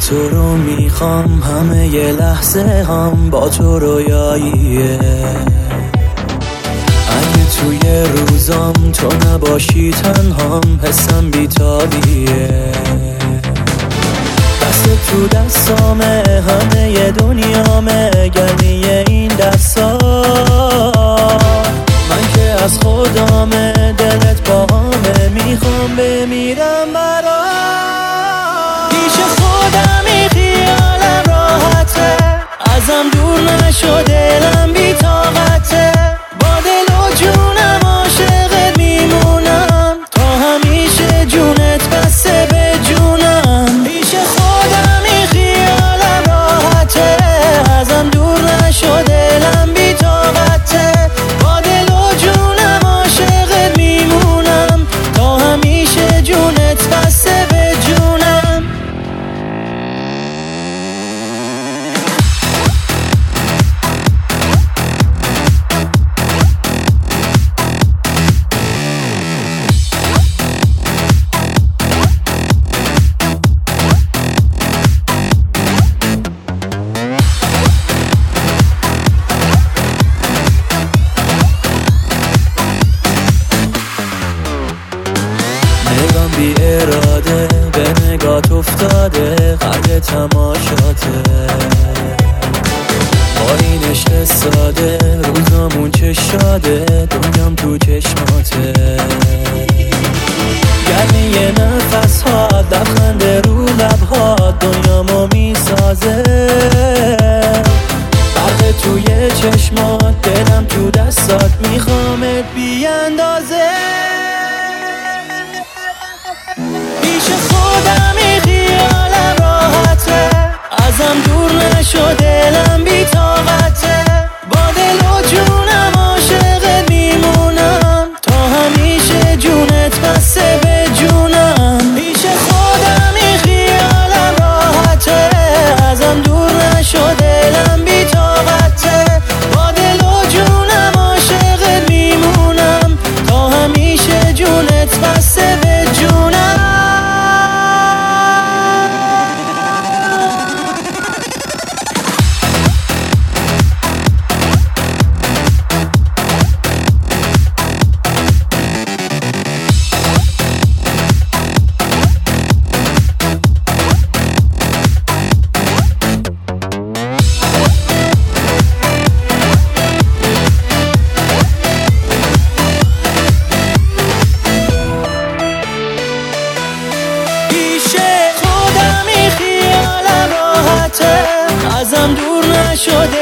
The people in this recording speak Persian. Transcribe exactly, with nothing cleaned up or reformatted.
تو رو میخوام، همه یه لحظه هم با تو رویاییه. اگه توی روزام تو نباشی تنهام، حسم بیتابیه. دست تو دستامه، همه ی دنیامه، گرمی این دستا. من که از خودامه، دلت باهامه، میخوام بمیرم برات. پیش خودمی خیالم راحته، ازم دور نشو دلم بی طاقته. با دل و جونم عاشقت میمونم، تا همیشه جونت بسته به جونم. پیش خودمی خیالم راحته، ازم دور نشو دلم بی طاقته. با دل و جونم عاشقت میمونم، تا همیشه جونت بسته به جونم. نگام بی اراده به نگات افتاده، قدر تماشاته. آینش ساده، روزامون چه شاده، دنیام تو چشماته. گرمی نفس ها، لبخند رو لبها، دنیامو میسازه. برق توی چشمات، دلم تو دستات، میخوامت بی اندازه. پیش خودمی خیالم راحته، ازم دور نشو دلم بی طاقته. با دل و جونم عاشقت میمونم، تا همیشه جونت بسته به جونم. پیش خودمی خیالم راحته، ازم دور نشو دلم بی طاقته. با دل و جونم عاشقت میمونم، تا همیشه جونت بسته به جونم. ازم دور نشده